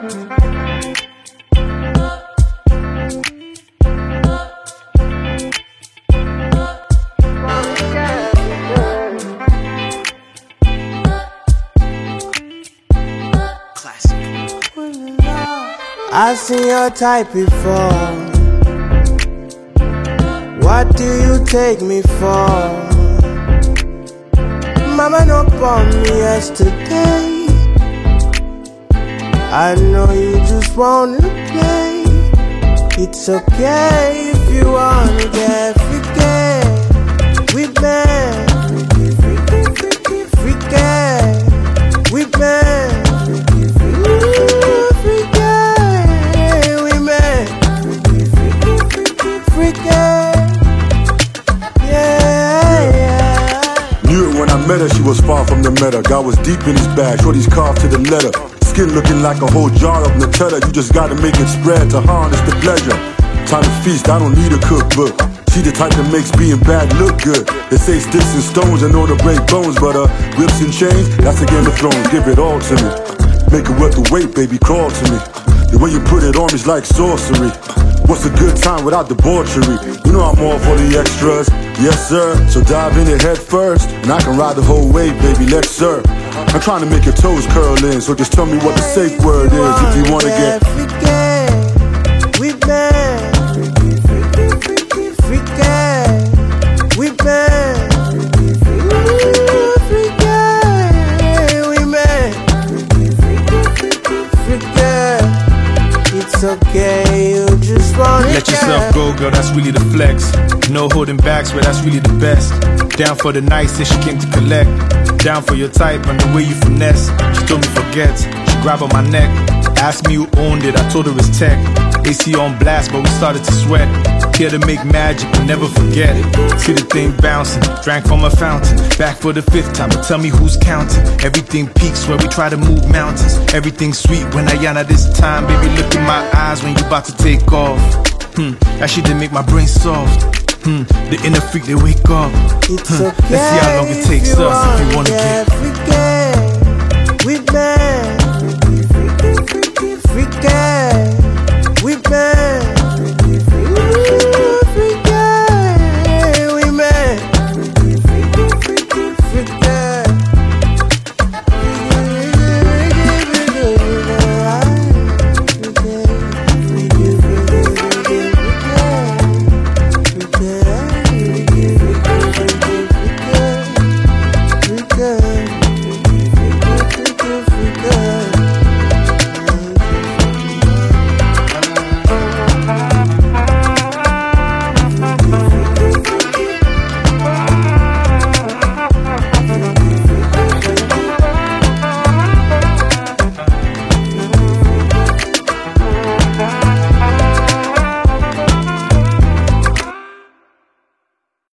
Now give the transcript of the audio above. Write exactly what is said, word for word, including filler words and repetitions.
I've seen your type before. What do you take me for? Mama no born me yesterday. I know you just wanna play. It's okay if you wanna get freaky. We been freaky, freaky, freaky. We been met her, she was far from the meta. God was deep in his bag, shorty's carved to the letter. Skin looking like a whole jar of Nutella. You just gotta make it spread to harness the pleasure. Time to feast, I don't need a cookbook. She the type that makes being bad look good. They say sticks and stones and know to break bones, but uh, whips and chains, that's a Game of Thrones. Give it all to me. Make it worth the wait, baby, crawl to me. The way you put it on me's like sorcery. What's a good time without debauchery? You know I'm all for the extras, yes sir. So dive in it head first, and I can ride the whole wave, baby, let's serve. I'm trying to make your toes curl in, so just tell me what the safe word is if you wanna get freaky. We been freaky, freaky, freaky. We been freaky, freaky. We been freaky, freaky. It's okay, you just wanna let yourself go, girl, that's really the flex. No holding back, swear that's really the best. Down for the night, say she came to collect. Down for your type and the way you finesse. She told me forget, she grabbed on my neck. Asked me who owned it, I told her it's tech. A C on blast, but we started to sweat. Here to make magic, we'll never forget it. See the thing bouncing, drank from a fountain. Back for the fifth time, but tell me who's counting. Everything peaks where we try to move mountains. Everything sweet when I yana this time. Baby, look in my eyes when you about to take off. Hmm, that shit did make my brain soft. Hmm, the inner freak, they wake up. It's hmm, okay, let's see how long it takes us if you wanna get freaky.